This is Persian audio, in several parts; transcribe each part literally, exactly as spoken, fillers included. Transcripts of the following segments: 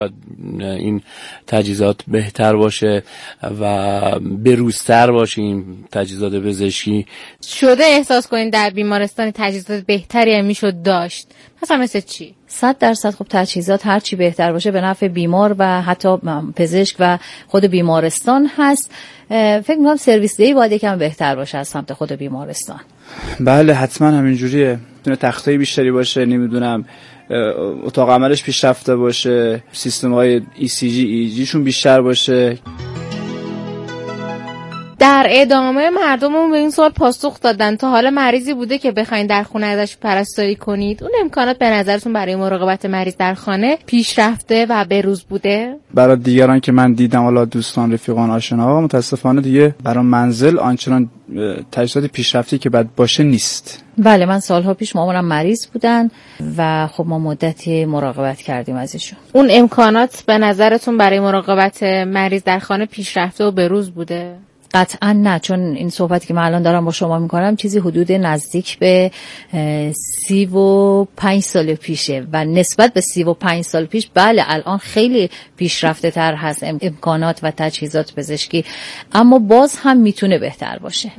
این تجهیزات بهتر باشه و بروزتر باشه. این تجهیزات پزشکی شده احساس کنین در بیمارستان تجهیزات بهتری هم میشد داشت؟ مثلا مثل چی؟ صد درصد خب تجهیزات هر چی بهتر باشه به نفع بیمار و حتی پزشک و خود بیمارستان هست. فکر می‌کنم سرویس دی باید یکم بهتر باشه از سمت خود بیمارستان. بله حتما همینجوریه. میتونه تختای بیشتری باشه، نمیدونم اتاق عملش پیشرفته باشه، سیستم‌های ای سی جی ای جیشون بیشتر باشه. در ادامه مردممون به این سوال پاسخ دادن تا حالا مریضی بوده که بخواید در خونه ازش پرستاری کنید؟ اون امکانات به نظرتون برای مراقبت مریض در خانه پیشرفته و بروز بوده؟ برای دیگران که من دیدم، حالا دوستان، رفیقان، آشناها، متاسفانه دیگه برای منزل آنچنان تجهیزات پیشرفته که باید باشه نیست. بله من سالها پیش مامانم مریض بودن و خب ما مدتی مراقبت کردیم ازشون. اون امکانات به نظرتون برای مراقبت مریض در خانه پیشرفته و بروز بوده؟ قطعا نه، چون این صحبتی که من الان دارم با شما میکنم چیزی حدود نزدیک به سی و پنج سال پیشه و نسبت به سی و پنج سال پیش بله الان خیلی پیشرفته تر هست امکانات و تجهیزات پزشکی، اما باز هم میتونه بهتر باشه.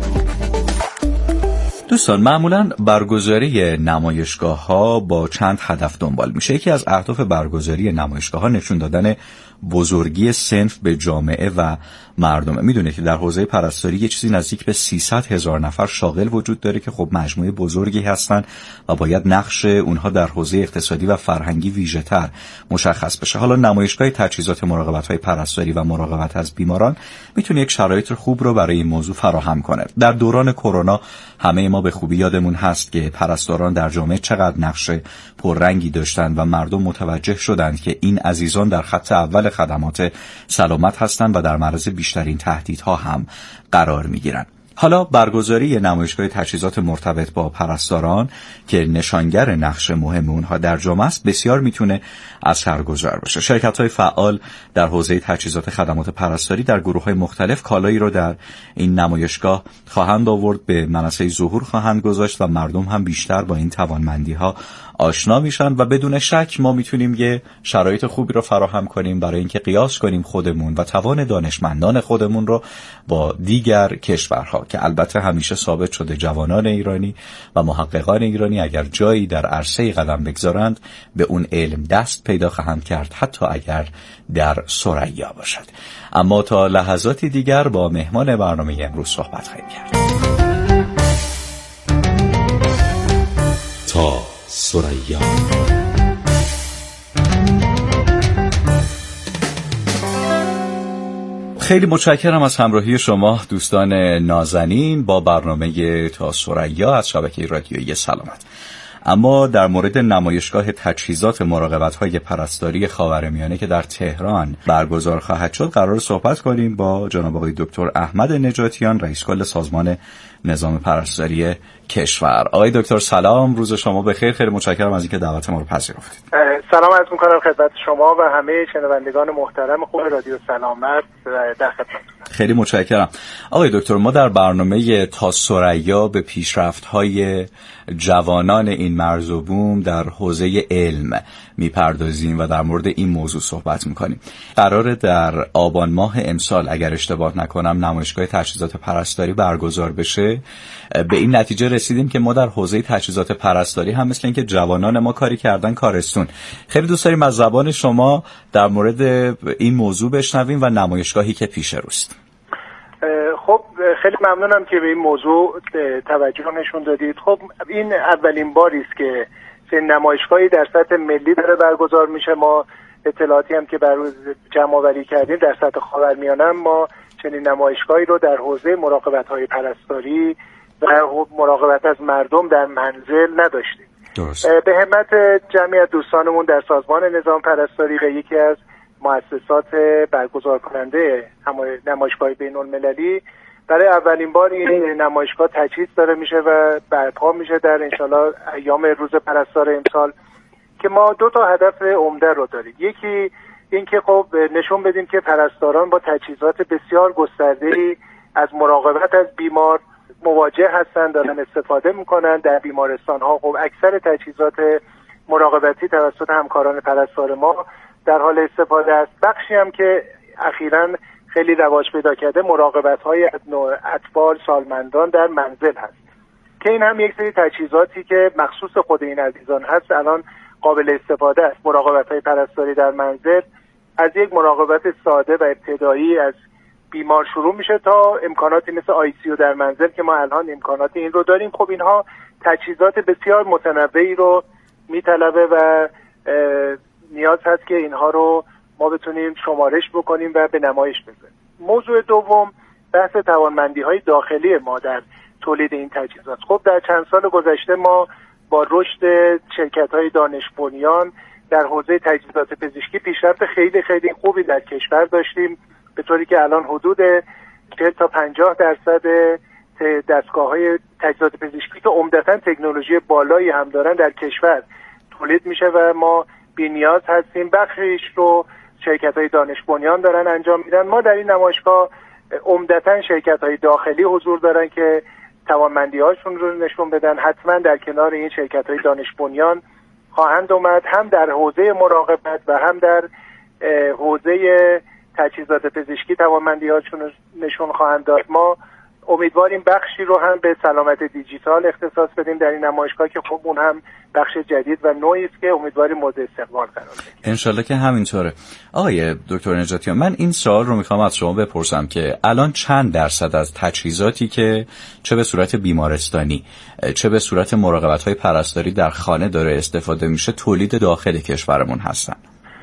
دوستان معمولاً برگزاری نمایشگاه‌ها با چند هدف دنبال میشه. یکی از اهداف برگزاری نمایشگاه‌ها نشون دادن بزرگی صنف به جامعه و مردمه. میدونه که در حوزه پرستاری یه چیزی نزدیک به سیصد هزار نفر شاغل وجود داره که خب مجموعه بزرگی هستن و باید نقش اونها در حوزه اقتصادی و فرهنگی ویژه‌تر مشخص بشه. حالا نمایشگاه تجهیزات مراقبت‌های پرستاری و مراقبت از بیماران میتونه یک شرایط خوب رو برای این موضوع فراهم کنه. در دوران کرونا همه ما به خوبی یادمون هست که پرستاران در جامعه چقدر نقش پررنگی داشتن و مردم متوجه شدند که این عزیزان در خط اول خدمات سلامت هستند و در معرض بیشترین تهدیدها هم قرار میگیرند. حالا برگزاری نمایشگاه تجهیزات مرتبط با پرستاران که نشانگر نقش مهم اونها در جامعه است بسیار میتونه اثرگذار باشه. شرکت‌های فعال در حوزه تجهیزات خدمات پرستاری در گروه‌های مختلف کالایی رو در این نمایشگاه خواهند آورد، به منصه ظهور خواهند گذاشت و مردم هم بیشتر با این توانمندی‌ها آشنا میشن و بدون شک ما میتونیم یه شرایط خوبی رو فراهم کنیم برای اینکه قیاس کنیم خودمون و توان دانشمندان خودمون رو با دیگر کشورها که البته همیشه ثابت شده جوانان ایرانی و محققان ایرانی اگر جایی در عرصه قدم بگذارند به اون علم دست پیدا خواهند کرد، حتی اگر در ثریا باشد. اما تا لحظاتی دیگر با مهمان برنامه امروز صحبت خواهیم کرد. تا ثریا. خیلی متشکرم از همراهی شما دوستان نازنین با برنامه تا ثریا از شبکه رادیویی سلامت. اما در مورد نمایشگاه تجهیزات مراقبت‌های پرستاری خاورمیانه که در تهران برگزار خواهد شد قرار صحبت کنیم با جناب آقای دکتر احمد نجاتیان، رئیس کل سازمان نظام پرستاری کشور. آقای دکتر سلام، روز شما بخیر. خیلی متشکرم از اینکه دعوت ما رو پذیرفتید. سلام عرض می‌کنم خدمت شما و همه شنوندگان محترم خوب رادیو سلامت در خدمت. خیلی متشکرم. آقای دکتر، ما در برنامه تا ثریا به پیشرفت‌های جوانان این مرز و بوم در حوزه علم میپردازیم و در مورد این موضوع صحبت میکنیم. قراره در آبان ماه امسال اگر اشتباه نکنم نمایشگاه تجهیزات پرستاری برگزار بشه. به این نتیجه رسیدیم که ما در حوزه تجهیزات پرستاری هم مثل اینکه جوانان ما کاری کردن کارستون. خیلی دوست داریم از زبان شما در مورد این موضوع بشنویم و نمایشگاهی که پیش روست. خب خیلی ممنونم که به این موضوع توجه نشون دادید. خب این اولین باری است که نمایشگاهی در سطح ملی داره برگزار میشه. ما اطلاعاتی هم که بر روز جمع آوری کردیم در سطح خاورمیانه ما چنین نمایشگاهی رو در حوزه مراقبت‌های پرستاری و مراقبت از مردم در منزل نداشتیم. درست. به همت جمعیت دوستانمون در سازمان نظام پرستاری و یکی از مؤسسات برگزار کننده نمایشگاه بین‌المللی برای اولین بار این نمایشگاه تجهیز داره میشه و برپا میشه در انشالله ایام روز پرستار امسال که ما دو تا هدف عمده رو داریم. یکی این که خب نشون بدیم که پرستاران با تجهیزات بسیار گسترده‌ای از مراقبت از بیمار مواجه هستن، دارن استفاده میکنن. در بیمارستان ها خب اکثر تجهیزات مراقبتی توسط همکاران پرستار ما در حال استفاده است. بخشی هم که اخیراً خیلی رواج پیدا کرده مراقبت‌های از نوع اطفال سالمندان در منزل هست که این هم یک سری تجهیزاتی که مخصوص خود این عزیزان هست الان قابل استفاده است. مراقبت‌های پرستاری در منزل از یک مراقبت ساده و ابتدایی از بیمار شروع میشه تا امکاناتی مثل آی سی یو در منزل که ما الان امکانات این رو داریم. خب اینها تجهیزات بسیار متنوعی رو میطلبه و نیاز هست که اینها رو ما بتونیم شمارش بکنیم و به نمایش بذاریم. موضوع دوم بحث توانمندی‌های داخلی ما در تولید این تجهیزات. خب در چند سال گذشته ما با رشد شرکت‌های دانش بنیان در حوزه تجهیزات پزشکی پیشرفت خیلی خیلی خوبی در کشور داشتیم، به طوری که الان حدود چهل تا پنجاه درصد دستگاه‌های تجهیزات پزشکی که عمدتاً تکنولوژی بالایی هم دارن در کشور تولید میشه و ما بی‌نیاز هستیم. بخشش رو شرکت‌های دانش بنیان دارن انجام میدن. ما در این نمایشگاه عمدتاً شرکت‌های داخلی حضور دارن که توانمندی‌هاشون رو نشون بدن. حتما در کنار این شرکت‌های دانش بنیان خواهند اومد، هم در حوزه مراقبت و هم در حوزه تجهیزات پزشکی توانمندی‌هاشون نشون خواهند داد. ما امیدواریم بخشی رو هم به سلامت دیجیتال اختصاص بدیم در این نمایشگاه که خب اون هم بخش جدید و نوعی است که امیدواریم مورد استقبال قرار بگیره. انشالله که همینطوره. آقای دکتر نجاتیان، من این سوال رو میخوام از شما بپرسم که الان چند درصد از تجهیزاتی که چه به صورت بیمارستانی چه به صورت مراقبت‌های پرستاری در خانه داره استفاده میشه تولید داخل کشورمون هستن؟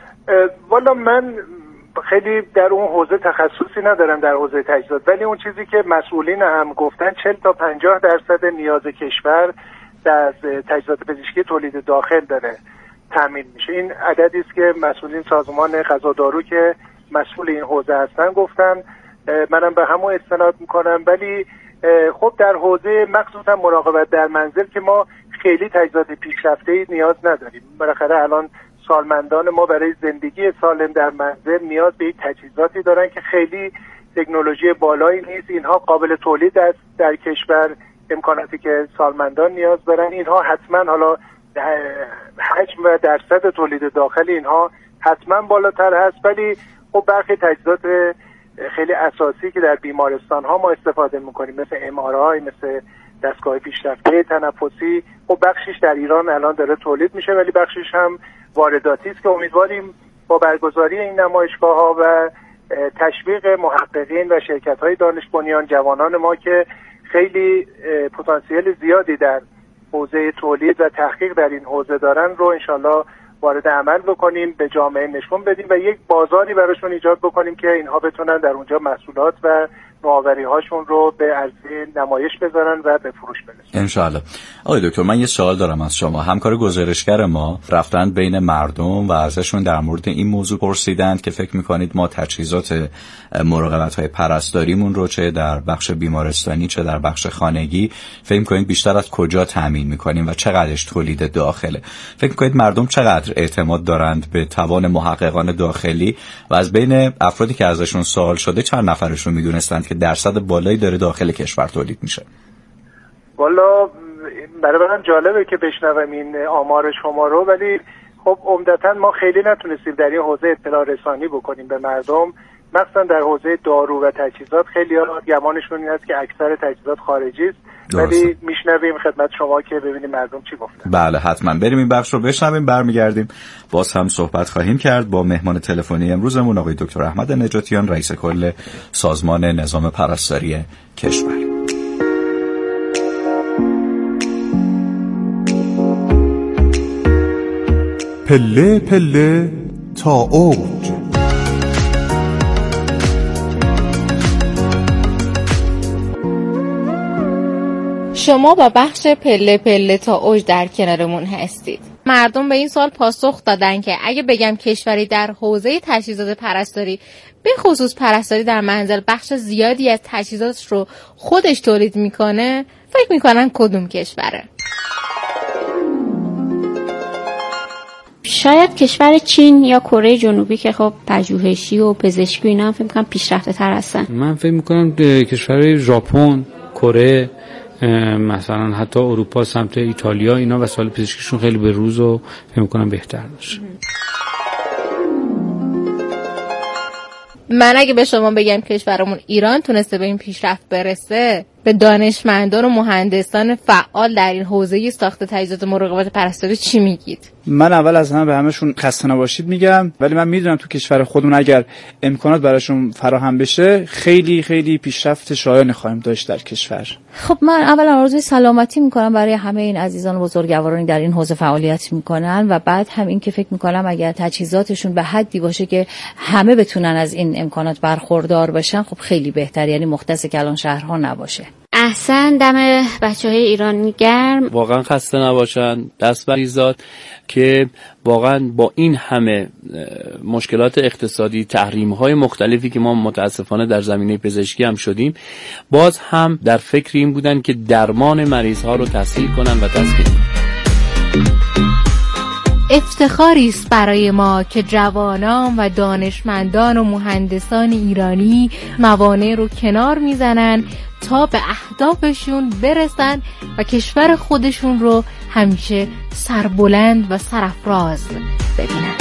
والا من خیلی در اون حوزه تخصصی ندارم در حوزه تجهیزات، ولی اون چیزی که مسئولین هم گفتن چهل تا پنجاه درصد نیاز کشور در تجهیزات پزشکی تولید داخل داره تامین میشه. این عددی است که مسئولین سازمان غذا دارو که مسئول این حوزه هستن گفتن، منم به همون استناد میکنم. ولی خب در حوزه مخصوصا مراقبت در منزل که ما خیلی تجهیزات پیشرفته‌ای نیاز نداریم. بالاخره الان سالمندان ما برای زندگی سالم در منزل نیاز به یک تجهیزاتی دارن که خیلی تکنولوژی بالایی نیست. اینها قابل تولید است در کشور، امکاناتی که سالمندان نیاز دارن. اینها حتما حالا حجم و درصد تولید داخل اینها حتما بالاتر هست، ولی خب برخی تجهیزات خیلی اساسی که در بیمارستان ها ما استفاده میکنیم مثل ام آر آی، مثل دستگاه پیشرفته تنفسی، خب بخشش در ایران الان داره تولید میشه ولی بخشش هم وارداتی است که امیدواریم با برگزاری این نمایشگاه ها و تشویق محققین و شرکت های دانش بنیان، جوانان ما که خیلی پتانسیل زیادی در حوزه تولید و تحقیق در این حوزه دارن رو انشالله وارد عمل بکنیم، به جامعه نشون بدیم و یک بازاری براشون ایجاد بکنیم که اینها بتونن در اونجا محصولات و نوآوری هاشون رو به عرضه نمایش بذارن و به فروش برسونن انشالله. آقای دکتر، من یه سوال دارم از شما. همکار گزارشگر ما رفتن بین مردم و ازشون در مورد این موضوع پرسیدند که فکر میکنید ما تجهیزات مراقبت های پرستاریمون رو چه در بخش بیمارستانی چه در بخش خانگی فکر میکنید بیشتر از کجا تامین میکنیم و چقدرش تولید داخله؟ فکر میکنید مردم چقدر اعتماد دارند به توان محققان داخلی و از بین افرادی که ازشون سوال شده چند نفرشون میدونستند که درصد بالایی داره داخل کشور تولید میشه؟ والا برای من جالبه که بشنوم این آمار شما رو، ولی خب عمدتاً ما خیلی نتونستیم در این حوزه اطلاع رسانی بکنیم به مردم، مثلا در حوزه دارو و تجهیزات خیلی ها گمانشون این است که اکثر تجهیزات خارجی است، ولی میشنویم خدمت شما که ببینیم مردم چی گفتن. بله حتما بریم این بخش رو بشنویم، برمیگردیم باز هم صحبت خواهیم کرد با مهمان تلفنی امروزمون آقای دکتر احمد نجاتیان، رئیس کل سازمان نظام پرستاری کشور. پله پله تا اوج. شما با بخش پله پله تا اوج در کنارمون هستید. مردم به این سوال پاسخ دادن که اگه بگم کشوری در حوزه تجهیزات پرستاری به خصوص پرستاری در منزل بخش زیادی از تجهیزات رو خودش تولید میکنه، فکر میکنن کدوم کشوره؟ شاید کشور چین یا کره جنوبی که خب پژوهشی و پزشکی اینا هم فکر می‌کنم پیشرفته تر هستن. من فکر می‌کنم کشور ژاپن، کره، مثلا حتی اروپا سمت ایتالیا اینا وسایل پزشکیشون خیلی به روز و فکر می‌کنم بهتر باشه. من اگه به شما بگم کشورمون ایران تونسته به این پیشرفت برسه، به دانشمندان و مهندسان فعال در این حوزه ساخت تجهیزات مراقبت پرستاری چی میگید؟ من اول از همه به همشون خسته نباشید میگم، ولی من میدونم تو کشور خودمون اگر امکانات براشون فراهم بشه خیلی خیلی پیشرفت شایانی خواهیم داشت در کشور. خب من اولا آرزوی سلامتی میکنم برای همه این عزیزان بزرگوارانی در این حوزه فعالیت میکنن و بعد هم این که فکر میکنم اگر تجهیزاتشون به حدی باشه که همه بتونن از این امکانات برخوردار بشن، خب خیلی بهتر، یعنی مختص کلان شهرها نباشه. احسن، دم بچه‌های ایرانی گرم. واقعا خسته نباشن، دست بر ایزاد که واقعا با این همه مشکلات اقتصادی، تحریم‌های مختلفی که ما متاسفانه در زمینه پزشکی هم شدیم، باز هم در فکر این بودن که درمان مریض‌ها رو تسهیل کنن و تسکین. افتخاری است برای ما که جوانان و دانشمندان و مهندسان ایرانی موانع رو کنار میزنن تا به اهدافشون برسن و کشور خودشون رو همیشه سربلند و سرافراز ببینن.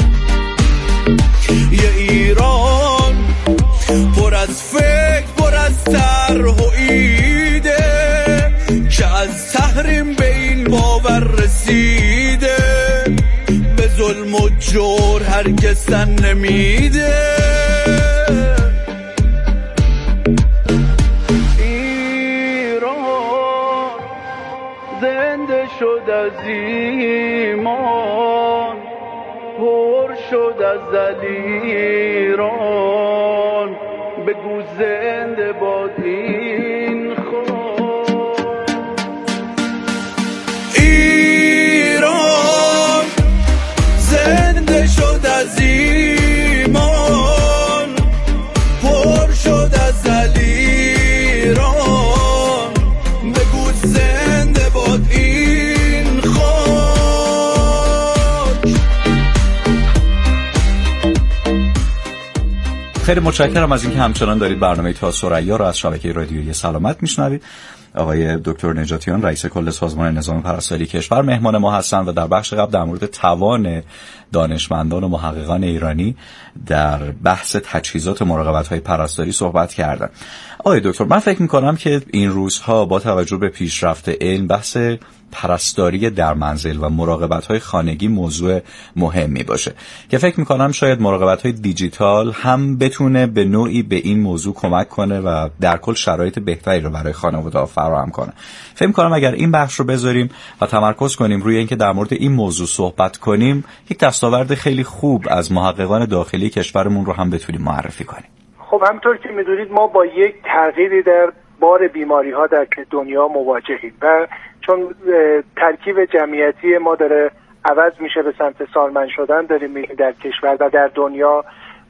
یه ایران پر از فکر، پر از طرح و ایده که از تحریم به این باور رسیده، به ظلم و جور هرگز تن نمیده. ایران زنده شد از ایمان، پر شد از دلیران، بگو زنده باد این خان. ایران زنده شد از ایمان، پر شد از دلیران، بگو زنده باد این خاک. خیلی متشکرم از اینکه همچنان دارید برنامه تا ثریا رو از شبکه رادیویی سلامت میشنوید. آقای دکتر نجاتیان رئیس کل سازمان نظام پرستاری کشور مهمان ما هستند و در بخش قبل در مورد توان دانشمندان و محققان ایرانی در بحث تجهیزات مراقبت‌های پرستاری صحبت کردند. آقای دکتر، من فکر می‌کنم که این روزها با توجه به پیشرفت علم بحث پرستاری در منزل و مراقبت‌های خانگی موضوع مهمی باشه که فکر می‌کنم شاید مراقبت‌های دیجیتال هم بتونه به نوعی به این موضوع کمک کنه و در کل شرایط بهتری رو برای خانواده‌ها فراهم کنه. فکر می‌کنم اگر این بخش رو بذاریم و تمرکز کنیم روی اینکه در مورد این موضوع صحبت کنیم، یک دستاورد خیلی خوب از محققان داخلی کشورمون رو هم بتونیم معرفی کنیم. خب همطور که می‌دونید ما با یک تغییری در بار بیماری‌ها در دنیا مواجهیم و چون ترکیب جمعیتی ما داره عوض میشه به سمت سالمند شدن داریم میریم در کشور و در دنیا،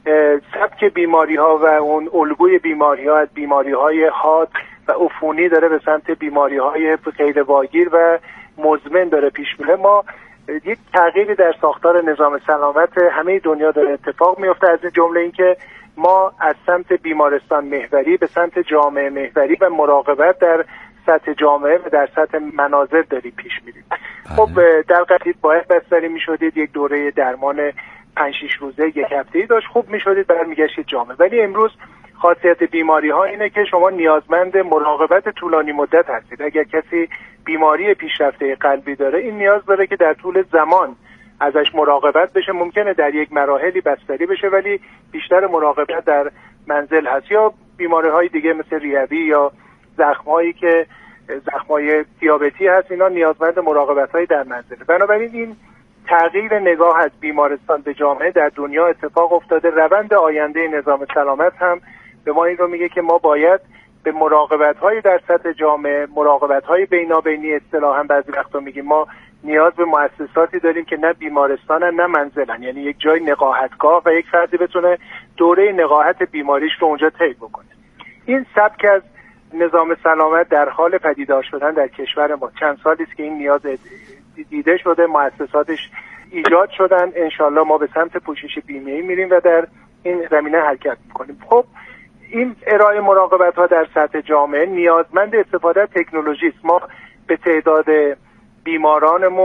سبک بیماری‌ها و اون الگوی بیماری‌ها از بیماری‌های حاد و عفونی داره به سمت بیماری‌های غیر واگیر و مزمن داره پیش میره. ما یک تغییری در ساختار نظام سلامت همه دنیا داره اتفاق میفته، از این جمله اینکه ما از سمت بیمارستان محوری به سمت جامعه محوری و مراقبت در سطح جامعه و در سطح منازل داریم پیش میریم. خب در قدیم باید بستری میشدید، یک دوره درمان پنج شش روزه یک هفته‌ای داشت، خوب میشدید برمیگشتید جامعه. ولی امروز خاصیت بیماری ها اینه که شما نیازمند مراقبت طولانی مدت هستید. اگر کسی بیماری پیشرفته قلبی داره، این نیاز داره که در طول زمان ازش مراقبت بشه. ممکنه در یک مراحلی بستری بشه ولی بیشتر مراقبت در منزل هست. یا بیماری های دیگه مثل ریوی یا زخمایی که زخمای دیابتی هست، اینا نیازمند مراقبت های در منزل. بنابراین این تغییر نگاه از بیمارستان به جامعه در دنیا اتفاق افتاده. روند آینده نظام سلامت هم به ما این رو میگه که ما باید به مراقبت های در سطح جامعه، مراقبت های بینابینی اصطلاحاً بعضی وقتا میگیم ما نیاز به مؤسساتی داریم که نه بیمارستانن نه منزلن، یعنی یک جای نقاهتگاه و یک فردی بتونه دوره نقاهت بیماریش رو اونجا طی بکنه. این سبک از نظام سلامت در حال پدیدار شدن در کشور ما. چند سالی است که این نیاز دیده شده، مؤسساتش ایجاد شدن. انشالله ما به سمت پوشش بیمه‌ای میریم و در این زمینه حرکت میکنیم. خب این ارائه مراقبت ها در سطح جامعه نیازمند استفاده از تکنولوژی است. ما به تعداد بیمارانمون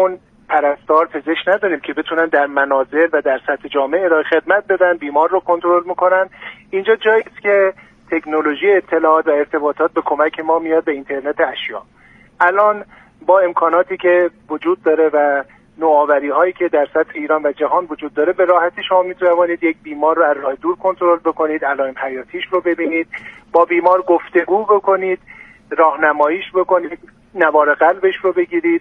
پرستار، پزشک نداریم که بتونن در منازل و در سطح جامعه ارائه خدمت بدن، بیمار رو کنترل میکنن. اینجا جایی است که تکنولوژی اطلاعات و ارتباطات به کمک ما میاد به اینترنت اشیا. الان با امکاناتی که وجود داره و نوآوری هایی که در سطح ایران و جهان وجود داره، به راحتی شما میتونید یک بیمار رو از راه دور کنترل بکنید، علائم حیاتیش رو ببینید، با بیمار گفتگو بکنید، راهنماییش بکنید، نوار قلبش رو بگیرید.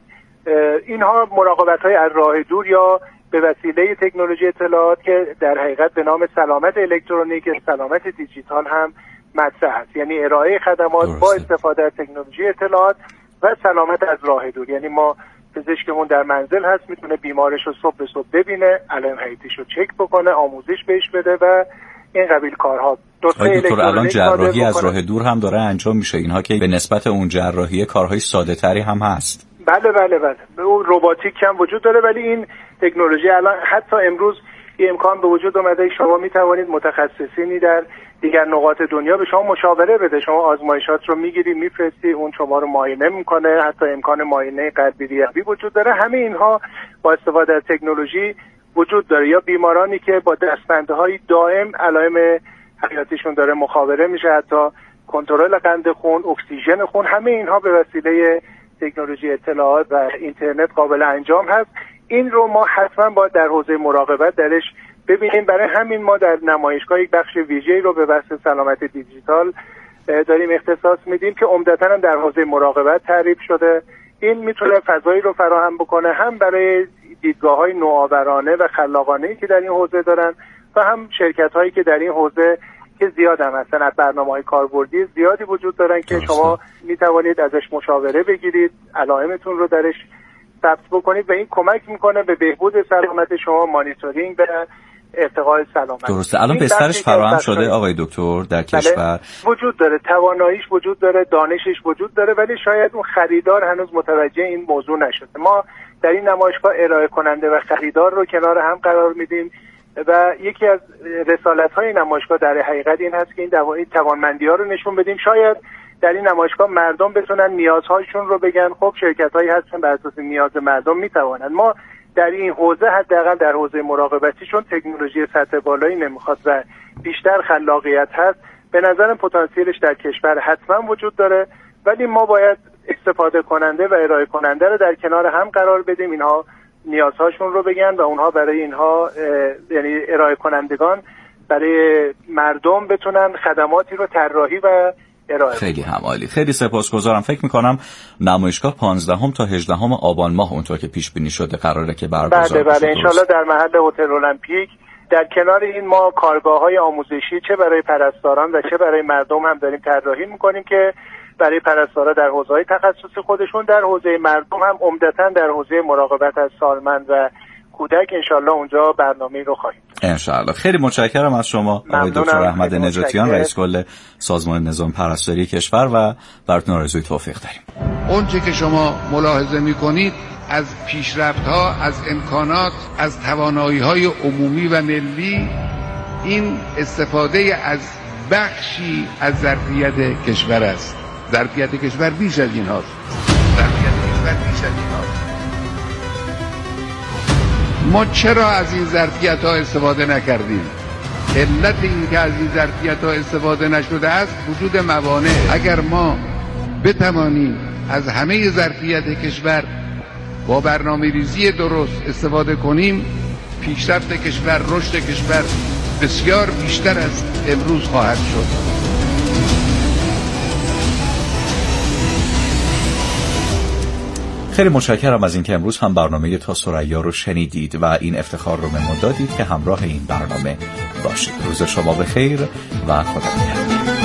اینها مراقبت های از راه دور یا به وسیله تکنولوژی اطلاعات که در حقیقت به نام سلامت الکترونیک، سلامت دیجیتال هم مطرح است، یعنی ارائه خدمات درسته. با استفاده از تکنولوژی اطلاعات و سلامت از راه دور. یعنی ما پزشکمون در منزل هست، میتونه بیمارش رو صبح به صبح ببینه، علائم حیاتیش رو چک بکنه، آموزش بهش بده و این قبیل کارها. آقای دکتر، الان جراحی از راه دور هم داره انجام میشه، اینها که به نسبت اون جراحی کارهای ساده تری هم هست. بله بله بله اون روباتیک هم وجود داره، ولی این تکنولوژی الان حتی امروز این امکان به وجود اومده شما میتوانید متخصصینی در دیگر نقاط دنیا به شما مشاوره بده. شما آزمایشات رو میگیری میفرستی، اون شما رو معاینه میکنه، حتی امکان معاینه قلبی ریوی وجود داره. همه اینها با استفاده از تکنولوژی وجود داره. یا بیمارانی که با دستبندهای دائم علائم حیاتیشون داره مخابره میشه، حتی کنترل قند خون، اکسیژن خون، همه اینها به وسیله تکنولوژی اطلاعات و اینترنت قابل انجام هست. این رو ما حتما باید در حوزه مراقبت درش ببینیم. برای همین ما در نمایشگاه یک بخش ویژه‌ای رو به بحث سلامت دیجیتال داریم اختصاص میدیم که عمدتاً هم در حوزه مراقبت تعریف شده. این میتونه فضایی رو فراهم بکنه هم برای دیدگاه‌های نوآورانه و خلاقانه‌ای که در این حوزه دارن و هم شرکت‌هایی که در این حوزه که زیاد هم هستن، از برنامه‌های کاربردی زیادی وجود دارن که درسته. شما میتوانید ازش مشاوره بگیرید، علائمتون رو درش ثبت بکنید و این کمک میکنه به بهبود سلامت شما، مانیتورینگ و ارتقاء سلامت. درسته. الان بسترش فراهم شده آقای دکتر در کشور؟ وجود داره، تواناییش وجود داره، دانشش وجود داره، ولی شاید اون خریدار هنوز متوجه این موضوع نشده. ما در این نمایشگاه ارائه کننده و خریدار رو کنار هم قرار میدیم و یکی از رسالت‌های نمایشگاه در حقیقت این هست که این دوایی توانمندی‌ها رو نشون بدیم. شاید در این نمایشگاه مردم بتونن نیازهایشون رو بگن، خب شرکت‌هایی هستن بر اساس نیاز مردم میتوانن. ما در این حوزه حداقل در حوزه مراقبتی چون تکنولوژی سطح بالایی نمیخواد و بیشتر خلاقیت هست، به نظرم پتانسیلش در کشور حتما وجود داره، ولی ما باید استفاده کننده و ارائه کننده رو در کنار هم قرار بدیم، اینها نیازهاشون رو بگن و اونها برای اینها یعنی ارائه کنندگان برای مردم بتونن خدماتی رو طراحی و ارائه. خیلی همالی، خیلی سپاسگزارم. فکر میکنم نمایشگاه پانزدهم تا هجدهم آبان ماه اونطور که پیش بینی شده قراره که برگزار بشه. بله بله انشالله در محل هتل المپیک. در کنار این ما کارگاه‌های آموزشی چه برای پرستاران و چه برای مردم هم داریم طراحی میکنیم که برای پرستارا در حوزه‌های تخصصی خودشون، در حوزه مردم هم عمدتاً در حوزه مراقبت از سالمند و کودک انشالله اونجا برنامه‌ای رو خواهیم. انشالله. خیلی متشکرم از شما آقای دکتر احمد نجاتیان، رئیس کل سازمان نظام پرستاری کشور و براتون آرزوی توفیق داریم. اونچه که شما ملاحظه می‌کنید از پیشرفت‌ها، از امکانات، از توانایی‌های عمومی و ملی، این استفاده از بخشی از ظرفیت کشور است. ظرفیت کشور بیش از این هاست. ظرفیت کشور بیش از این هاست. ما چرا از این ظرفیت ها استفاده نکردیم؟ علت این که از این ظرفیت ها استفاده نشده است وجود موانع. اگر ما بتوانیم از همه ظرفیت کشور با برنامه ریزی درست استفاده کنیم، پیشرفت کشور، رشد کشور بسیار بیشتر از امروز خواهد شد. خیلی متشکرم از اینکه امروز هم برنامه تا ثریا رو شنیدید و این افتخار رو به ما دادید که همراه این برنامه باشید. روز شما بخیر و خدا نگهدار.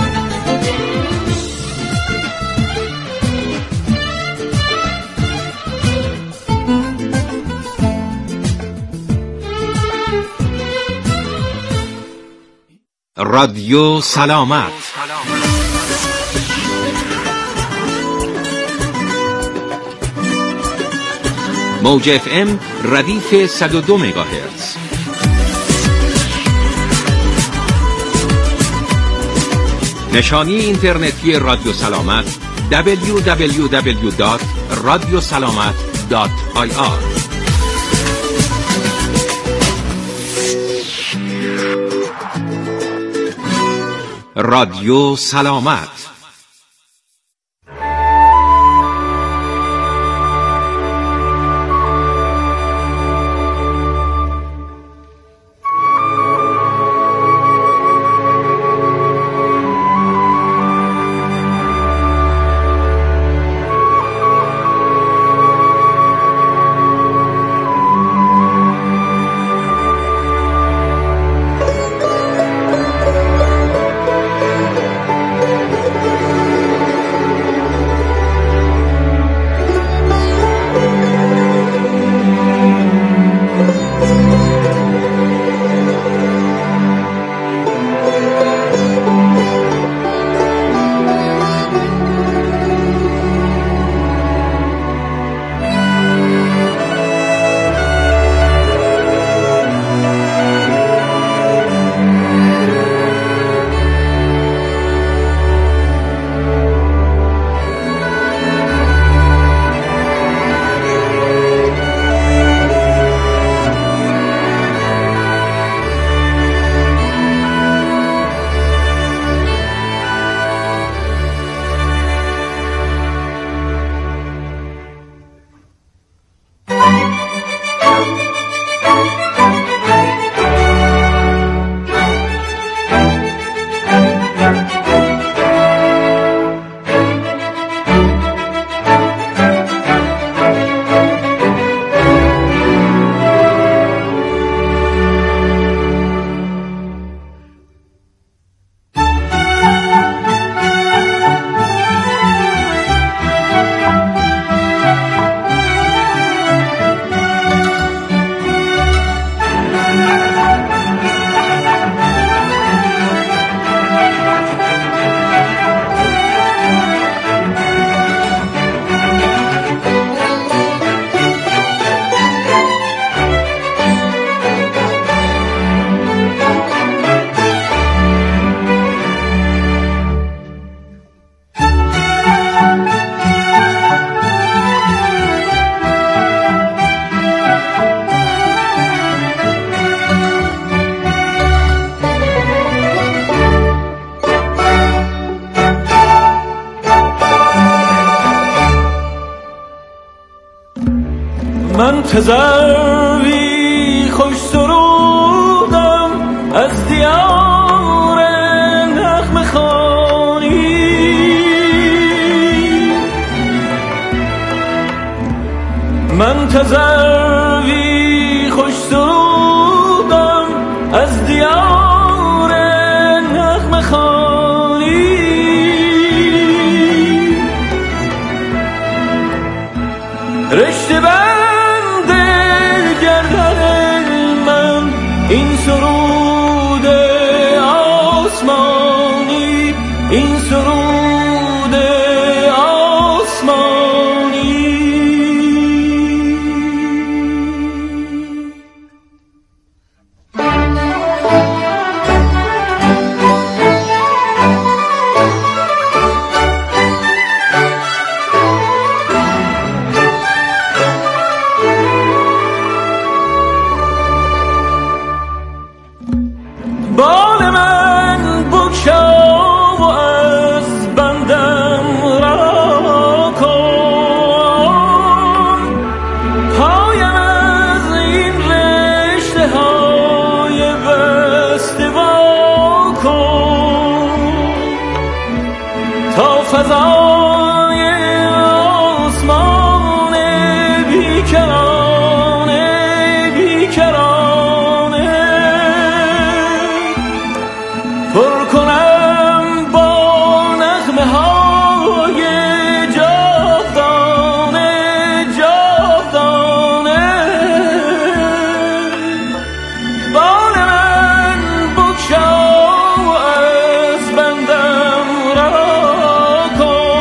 رادیو سلامت. موج اف ام ردیف صد و دو مگاهرتز. نشانی اینترنتی رادیو سلامت دبلیو دبلیو دبلیو دات رادیو سلامت دات آی آر رادیو سلامت. من تزروی خوش سرودم از دیار نغمه خوانی، من تزروی خوش سرودم از دیار نغمه خوانی، رشته این سرود آسمانی، این سرود آسمانی. بال من بگشا و از بندم رها کن، پایم از این رشته های بسته وا کن، تا فضای آسمان بیکرانه بیکرانه پر کنم با نغمه های جاودانه جاودانه. بال من بگشا و از بندم رها کن،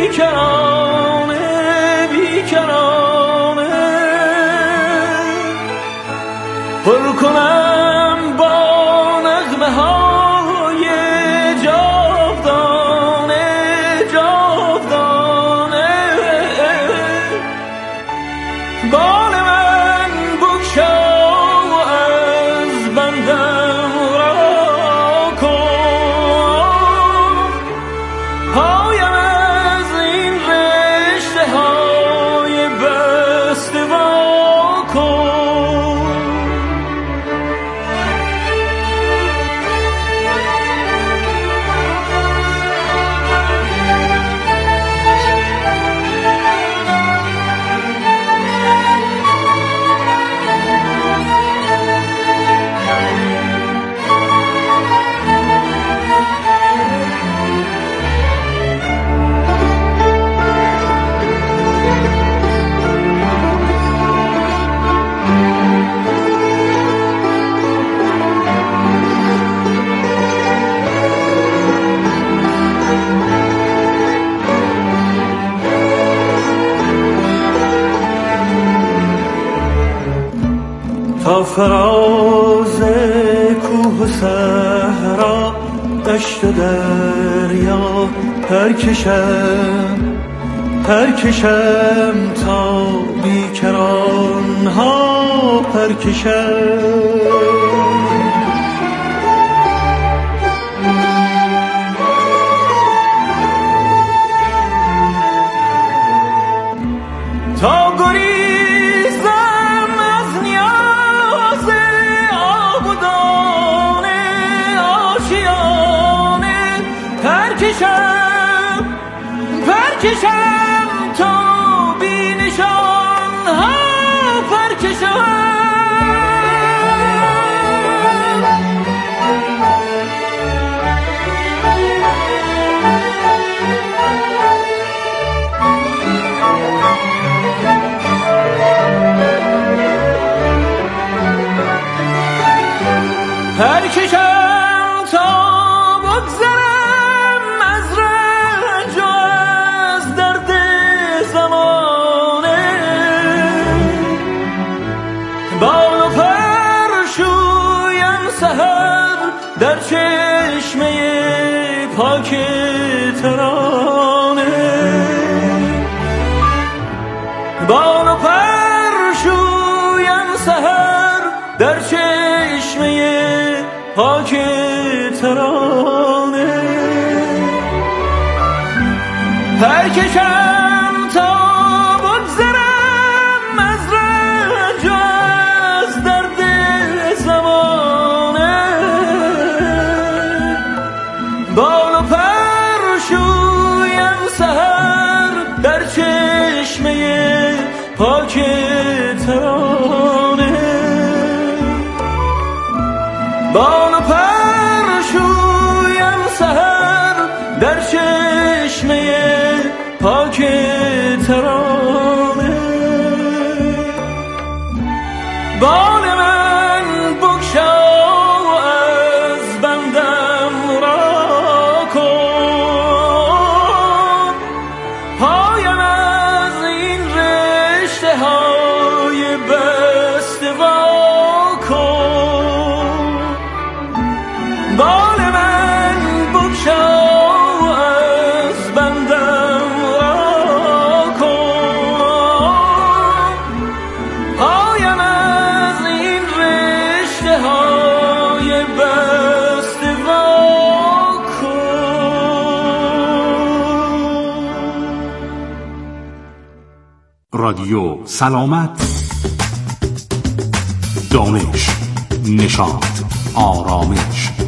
بیکرانه بیکرانه پر کنم با نغمه های جاودانه جاودانه بال من بگشا و از بندم را کن پایم از این رشته های بسته وا کن تا فراز کوه و صحرا دشت و دریا پرکشم پرکشم تا بیکران ها پرکشم تا گریزم از نیاز آب و دانه آشیانه پرکشم پرکشم تا بی نشان ها پرکشم پرکشم تا بگذرم از رنج و از درد زمانه بال و پر شویم سحر در چشمه پاک ترانه بال و پر شویم سحر در چشمه پاک ترانه پرکشم تا بگذرم از رنج و از درد زمانه بال و پر شویم سحر در چشمه پاک ترانه بال و پر شویم سحر در چشمه پاک ترانه بال من بگشا و از بندم را کن پایم از این رشته های بسته وا کن بال من بگشا و از بندم را کن پایم از این رشته های بسته وا کن. رادیو سلامت، دانش، نشاط، آرامش.